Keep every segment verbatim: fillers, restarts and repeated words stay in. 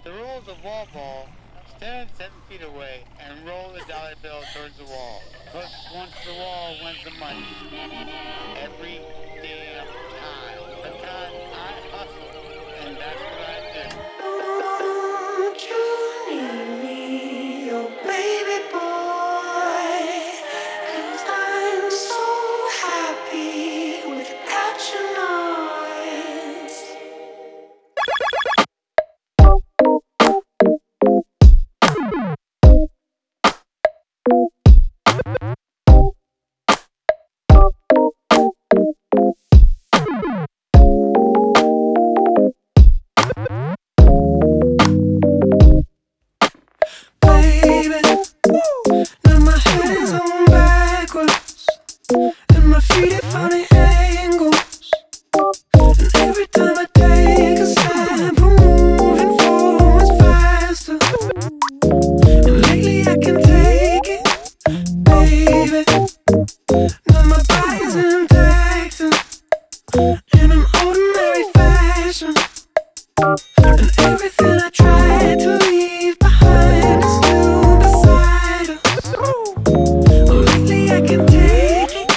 The rules of wall ball: stand seven feet away and roll the dollar bill towards the wall. Push once the wall wins the money. Every damn time. Because I hustle, and that's what I do. Don't you need me, your baby boy? 'Cause I'm so happy without your noise. Baby, now my hands on backwards and my feet at funny angles. And every time I take a step, I'm moving forwards faster. And lately I can take it, baby. Now my body's intact in an ordinary fashion. And everything I tried to leave behind is still beside us. Well, lately I can take it.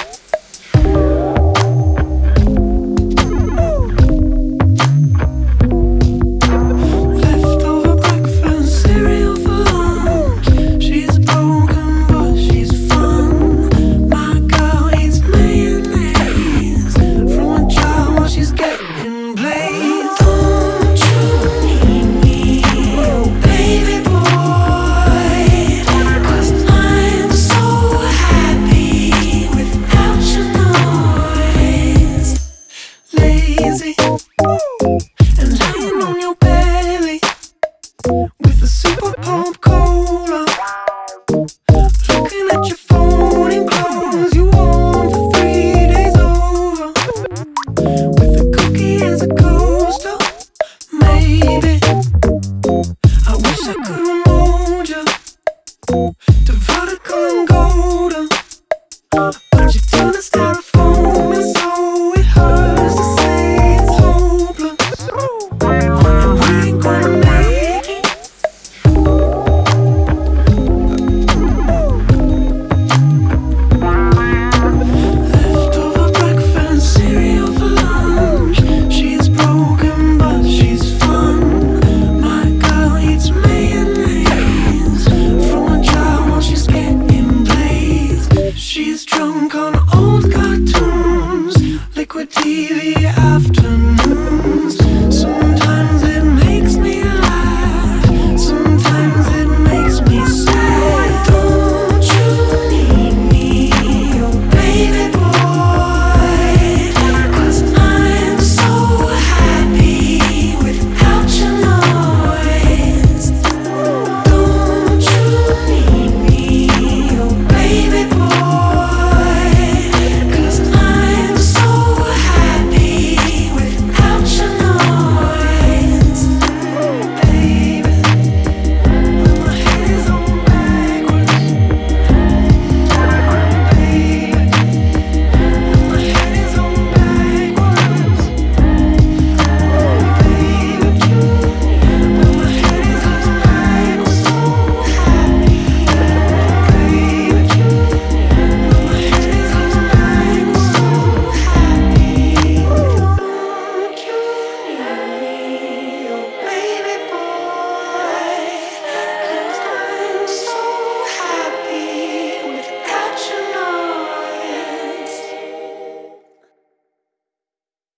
Leftover breakfast, cereal for lunch. She's broken, but she's fun. My girl eats mayonnaise from a jar while she's getting blazed. Don't you need me, oh baby boy? 'Cause I'm so happy without your noise. Lazy and lying on your belly with a super pump cola. Looking at your phone and clothes you worn for three days over. With a cookie as a coat.